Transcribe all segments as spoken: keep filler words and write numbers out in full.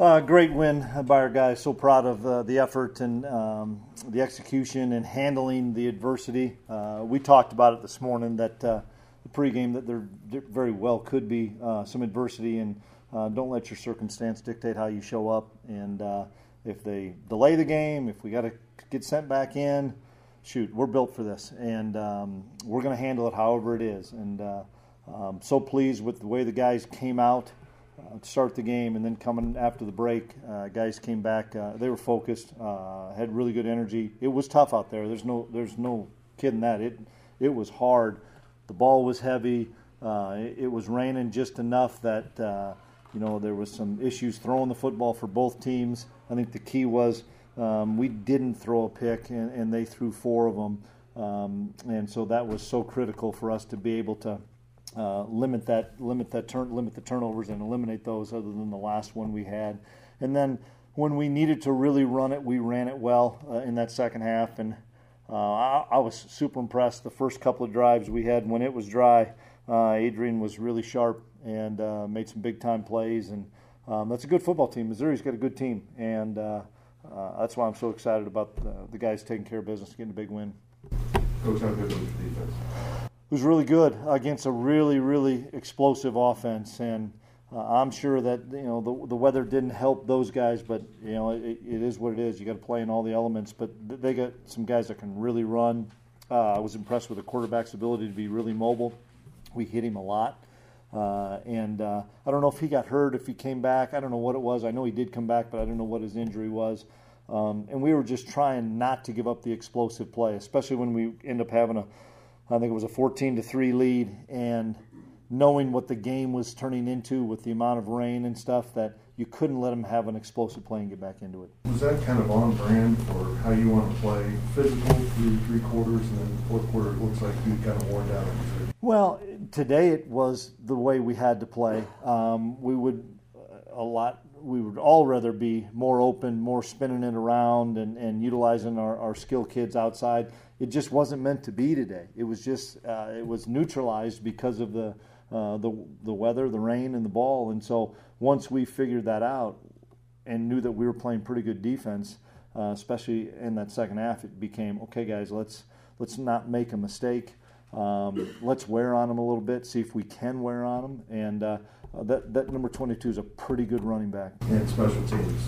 Uh, great win by our guys. So proud of uh, the effort and um, the execution and handling the adversity. Uh, we talked about it this morning that uh, the pregame that there very well could be uh, some adversity, and uh, don't let your circumstance dictate how you show up. And uh, if they delay the game, if we got to get sent back in, shoot, we're built for this, and um, we're going to handle it however it is. And uh, I'm so pleased with the way the guys came out Uh, to start the game, and then coming after the break, uh, guys came back. Uh, they were focused, uh, had really good energy. It was tough out there. There's no, there's no kidding that. It, it was hard. The ball was heavy. Uh, it, it was raining just enough that uh, you know there was some issues throwing the football for both teams. I think the key was um, we didn't throw a pick, and, and they threw four of them, um, and so that was so critical for us to be able to. Uh, limit that, limit that turn, limit the turnovers, and eliminate those. Other than the last one we had, and then when we needed to really run it, we ran it well uh, in that second half. And uh, I, I was super impressed. The first couple of drives we had when it was dry, uh, Adrian was really sharp and uh, made some big time plays. And um, that's a good football team. Missouri's got a good team, and uh, uh, that's why I'm so excited about the, the guys taking care of business, getting a big win. Coach, how good was the defense? It was really good against a really, really explosive offense, and uh, I'm sure that you know the the weather didn't help those guys, but you know it, it is what it is. You got to play in all the elements, but they got some guys that can really run. Uh, I was impressed with the quarterback's ability to be really mobile. We hit him a lot, uh, and uh, I don't know if he got hurt, if he came back. I don't know what it was. I know he did come back, but I don't know what his injury was. Um, and we were just trying not to give up the explosive play, especially when we end up having a. I think it was a fourteen to three lead, and knowing what the game was turning into with the amount of rain and stuff, that you couldn't let them have an explosive play and get back into it. Was that kind of on brand for how you want to play? Physical through three quarters, and then the fourth quarter it looks like you kind of wore down. Well, today it was the way we had to play. Um, we would a lot. We would all rather be more open, more spinning it around, and, and utilizing our, our skill kids outside. It just wasn't meant to be today. It was just uh, it was neutralized because of the uh, the the weather, the rain, and the ball. And so once we figured that out and knew that we were playing pretty good defense, uh, especially in that second half, it became okay, guys. Let's let's not make a mistake. Um, let's wear on them a little bit, see if we can wear on them. And uh, that that number twenty-two is a pretty good running back. And special teams.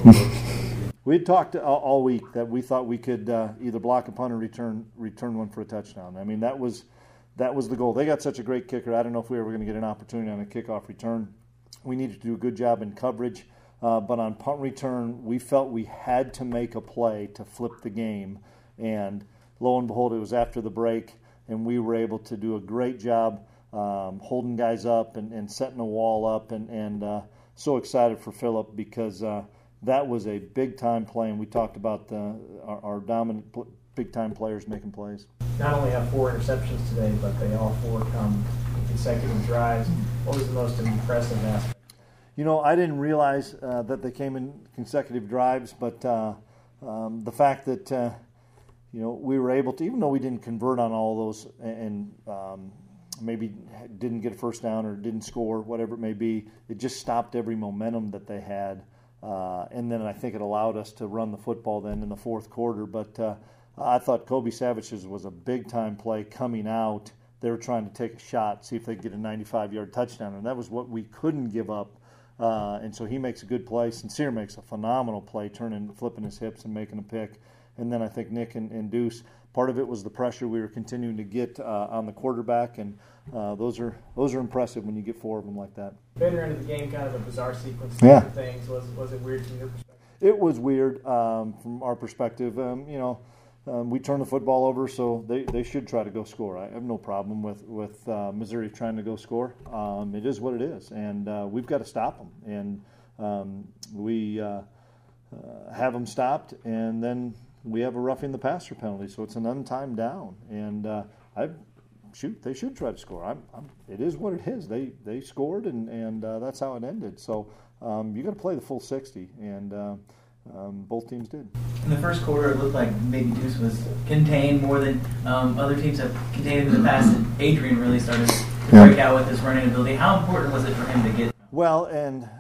We had talked all, all week that we thought we could uh, either block a punt or return return one for a touchdown. I mean, that was that was the goal. They got such a great kicker. I don't know if we were going to get an opportunity on a kickoff return. We needed to do a good job in coverage, uh, but on punt return, we felt we had to make a play to flip the game. And lo and behold, it was after the break, and we were able to do a great job um, holding guys up and, and setting a wall up. And, and uh, so excited for Phillip because uh, that was a big-time play, and we talked about the, our, our dominant pl- big-time players making plays. Not only have four interceptions today, but they all four come in consecutive drives. What was the most impressive aspect? You know, I didn't realize uh, that they came in consecutive drives, but uh, um, the fact that, uh, you know, we were able to, even though we didn't convert on all those and um, maybe didn't get a first down or didn't score, whatever it may be, it just stopped every momentum that they had. Uh, and then I think it allowed us to run the football then in the fourth quarter. But uh, I thought Kobe Savage's was a big-time play coming out. They were trying to take a shot, see if they could get a ninety-five-yard touchdown, and that was what we couldn't give up. Uh, and so he makes a good play. Sincere makes a phenomenal play, turning, flipping his hips and making a pick. And then I think Nick and, and Deuce, part of it was the pressure we were continuing to get uh, on the quarterback, and uh, those are those are impressive when you get four of them like that. Further into the game, kind of a bizarre sequence yeah. of things. Was was it weird from your perspective? It was weird um, from our perspective. Um, you know, um, we turned the football over, so they, they should try to go score. I have no problem with with uh, Missouri trying to go score. Um, it is what it is, and uh, we've got to stop them. And um, we uh, uh, have them stopped, and then we have a roughing the passer penalty, so it's an untimed down. And uh, I shoot, they should try to score. I'm, I'm, it is what it is. They they scored, and and uh, that's how it ended. So um, you got to play the full sixty, and uh, um, both teams did. In the first quarter, it looked like maybe Deuce was contained more than um, other teams have contained him in the past, and Adrian really started to break out with his running ability. How important was it for him to get? Well, and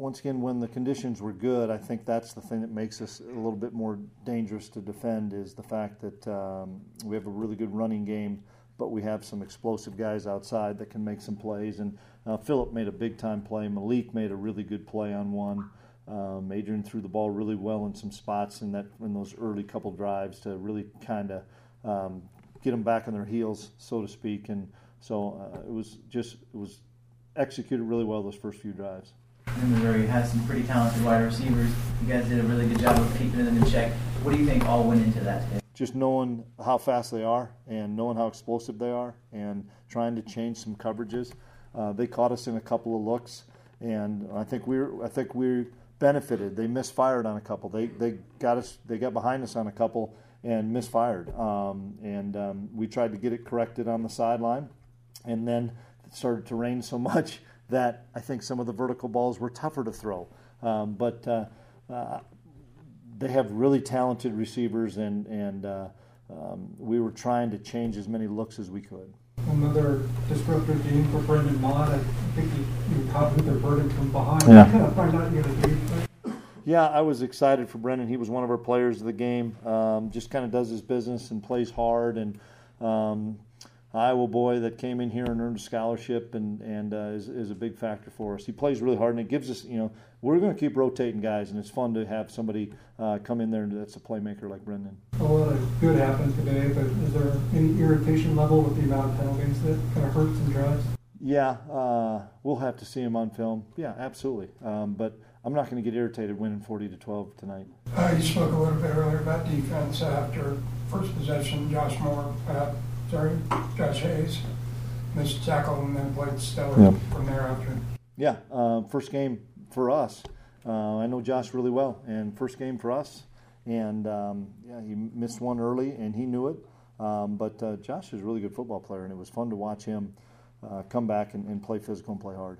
once again, when the conditions were good, I think that's the thing that makes us a little bit more dangerous to defend is the fact that um, we have a really good running game, but we have some explosive guys outside that can make some plays. And uh, Phillip made a big-time play. Malik made a really good play on one. Um, Adrian threw the ball really well in some spots in that in those early couple drives to really kind of um, get them back on their heels, so to speak. And so uh, it was just it was executed really well those first few drives. And Missouri has some pretty talented wide receivers. You guys did a really good job of keeping them in check. What do you think all went into that today? Just knowing how fast they are and knowing how explosive they are and trying to change some coverages. Uh, they caught us in a couple of looks, and I think we I think we benefited. They misfired on a couple. They they got us. They got behind us on a couple and misfired. Um, and um, we tried to get it corrected on the sideline, and then it started to rain so much that I think some of the vertical balls were tougher to throw. Um, but uh, uh, they have really talented receivers, and and uh, um, we were trying to change as many looks as we could. Another disruptive game for Brendan Mott. I think you, you caught with their burden from behind. Yeah. Kind of find out you're going to do. Yeah, I was excited for Brendan. He was one of our players of the game. Um, just kind of does his business and plays hard. And um, Iowa boy that came in here and earned a scholarship and and uh, is is a big factor for us. He plays really hard, and it gives us, you know, we're going to keep rotating guys, and it's fun to have somebody uh, come in there that's a playmaker like Brendan. A lot of good happened today, but is there any irritation level with the amount of penalties that kind of hurts and drives? Yeah, uh, we'll have to see him on film. Yeah, absolutely. Um, but I'm not going to get irritated winning forty to twelve tonight. Uh, you spoke a little bit earlier about defense after first possession. Josh Moore, uh, sorry, Josh Hayes missed tackle and then played stellar Yeah. from there after. Yeah, uh, first game for us. Uh, I know Josh really well, and first game for us. And um, yeah, he missed one early, and he knew it. Um, but uh, Josh is a really good football player, and it was fun to watch him uh, come back and, and play physical and play hard.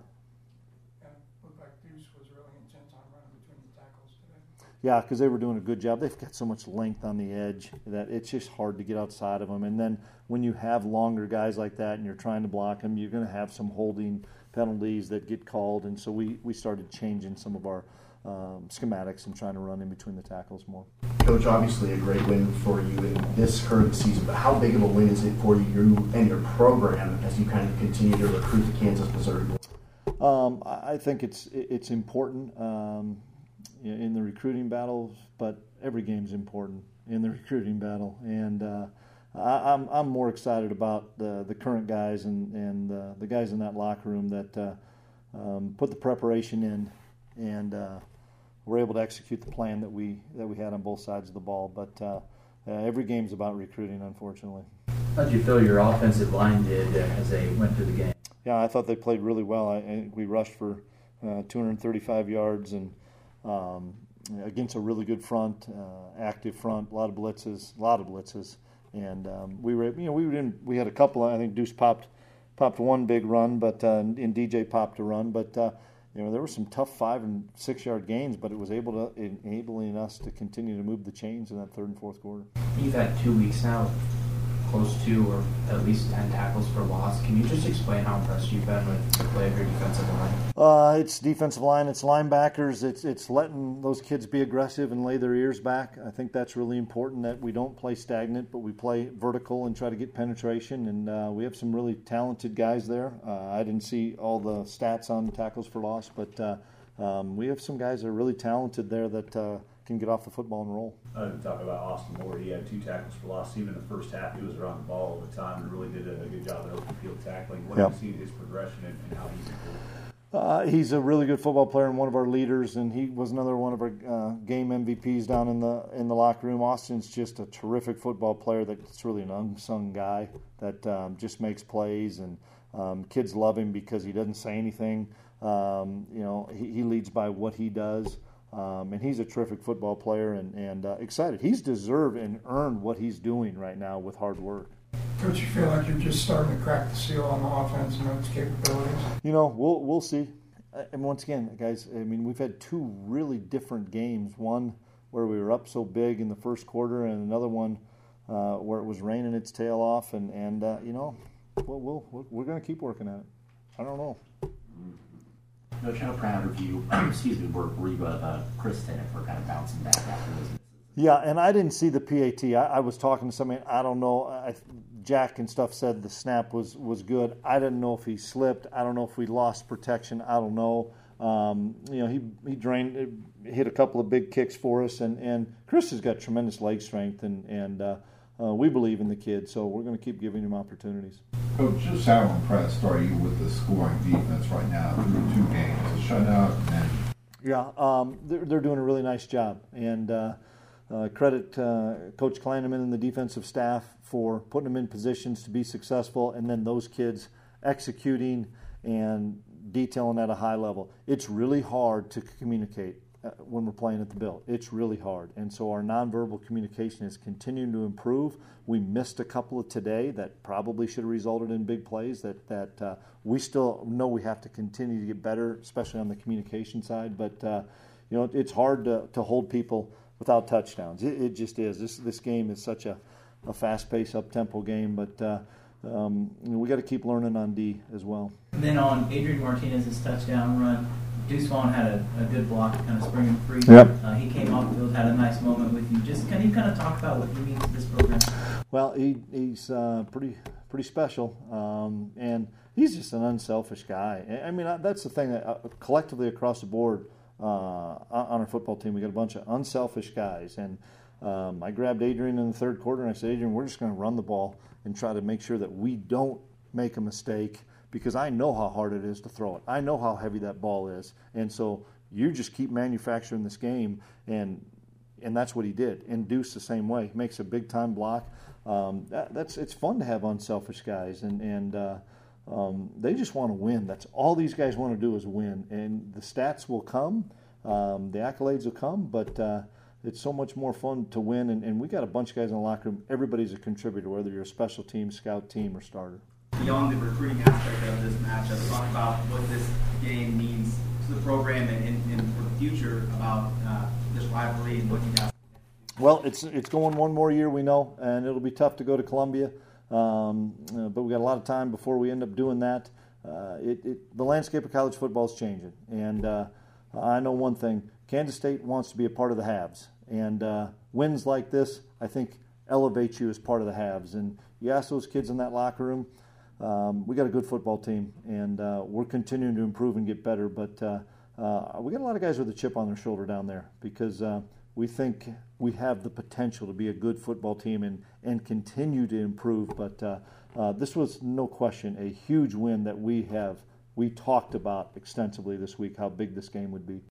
And it looked like Deuce was really intense on running between the tackles today. Yeah, because they were doing a good job. They've got so much length on the edge that it's just hard to get outside of them. And then when you have longer guys like that and you're trying to block them, you're going to have some holding penalties that get called. And so we, we started changing some of our um, schematics and trying to run in between the tackles more. Coach, obviously a great win for you in this current season, but how big of a win is it for you and your program as you kind of continue to recruit the Kansas Missouri Bulls? Um, I think it's it's important um, in the recruiting battles, but every game's important in the recruiting battle. And uh, I, I'm I'm more excited about the the current guys and and uh, the guys in that locker room that uh, um, put the preparation in and uh, were able to execute the plan that we that we had on both sides of the ball. But uh, uh, every game's about recruiting, unfortunately. How did you feel your offensive line did as they went through the game? Yeah, I thought they played really well. I, I think we rushed for uh, two hundred thirty-five yards and um, against a really good front, uh, active front, a lot of blitzes, a lot of blitzes, and um, we were, you know, we were in, we had a couple. I think Deuce popped popped one big run, but uh, and D J popped a run, but uh, you know there were some tough five and six yard gains, but it was able to enabling us to continue to move the chains in that third and fourth quarter. You've had two weeks now, close to or at least ten tackles for loss. Can you just explain how impressed you've been with the play of your defensive line? Uh, it's defensive line, it's linebackers, it's it's letting those kids be aggressive and lay their ears back. I think that's really important that we don't play stagnant, but we play vertical and try to get penetration. And uh, we have some really talented guys there. Uh, I didn't see all the stats on tackles for loss, but uh, um, we have some guys that are really talented there that uh, can get off the football and roll. I didn't talk about Austin Moore. He had two tackles for loss. Even in the first half, he was around the ball all the time and really did a good job at open field tackling. What Yep. do you see his progression and, and how he's improved? Uh, he's a really good football player and one of our leaders, and he was another one of our uh, game M V Ps down in the in the locker room. Austin's just a terrific football player that's really an unsung guy that um, just makes plays, and um, kids love him because he doesn't say anything. Um, you know, he, he leads by what he does. Um, and he's a terrific football player and, and uh, excited. He's deserved and earned what he's doing right now with hard work. Coach, you feel like you're just starting to crack the seal on the offense and its capabilities? You know, we'll we'll see. And once again, guys, I mean, we've had two really different games. One where we were up so big in the first quarter, and another one uh, where it was raining its tail off. And, and uh, you know, we'll, we'll, we're going to keep working at it. I don't know. Coach, how proud of you, excuse me, were, were you of uh, Chris Tennant for kind of bouncing back after this? Yeah, and I didn't see the P A T. I, I was talking to somebody, I don't know, I, Jack and stuff said the snap was, was good. I didn't know if he slipped. I don't know if we lost protection. I don't know. Um, you know, he he drained, hit a couple of big kicks for us, and, and Chris has got tremendous leg strength, and, and uh, uh, we believe in the kid, so we're going to keep giving him opportunities. Coach, just how impressed are you with the scoring defense right now through two games, a shutout and then... Yeah, um, they're, they're doing a really nice job, and uh, uh, credit uh, Coach Kleineman and the defensive staff for putting them in positions to be successful, and then those kids executing and detailing at a high level. It's really hard to communicate uh, when we're playing at the Bill. It's really hard. And so our nonverbal communication is continuing to improve. We missed a couple of today that probably should have resulted in big plays that, that uh, we still know we have to continue to get better, especially on the communication side. But, uh, you know, it's hard to, to hold people without touchdowns. It, it just is. This, this game is such a, a fast-paced, up-tempo game. But, uh, Um, you know, we got to keep learning on D as well. And then on Adrian Martinez's touchdown run, Deuce Vaughn had a, a good block to kind of spring him free. Yep. Uh, he came off the field, had a nice moment with you. Just can you kind of talk about what he means to this program? Well, he, he's uh, pretty pretty special, um, and he's just an unselfish guy. I mean, that's the thing that uh, collectively across the board uh, on our football team, we got a bunch of unselfish guys. And um, I grabbed Adrian in the third quarter, and I said, Adrian, we're just going to run the ball and try to make sure that we don't make a mistake, because I know how hard it is to throw it. I know how heavy that ball is. And so you just keep manufacturing this game, and and that's what he did. And Deuce the same way. He makes a big-time block. Um, that, that's It's fun to have unselfish guys, and, and uh, um, they just want to win. That's all these guys want to do is win. And the stats will come, um, the accolades will come, but uh, it's so much more fun to win, and, and we got a bunch of guys in the locker room. Everybody's a contributor, whether you're a special team, scout team, or starter. Beyond the recruiting aspect of this matchup, talk about what this game means to the program and, and, and for the future about uh, this rivalry and what you guys. Well, it's it's going one more year, we know, and it'll be tough to go to Columbia, um, uh, but we got a lot of time before we end up doing that. Uh, it, it, the landscape of college football is changing, and uh, I know one thing. Kansas State wants to be a part of the haves, and uh, wins like this, I think, elevate you as part of the haves. And you ask those kids in that locker room, um, we got a good football team, and uh, we're continuing to improve and get better, but uh, uh, we got a lot of guys with a chip on their shoulder down there, because uh, we think we have the potential to be a good football team and, and continue to improve. But uh, uh, this was, no question, a huge win that we have we talked about extensively this week, how big this game would be.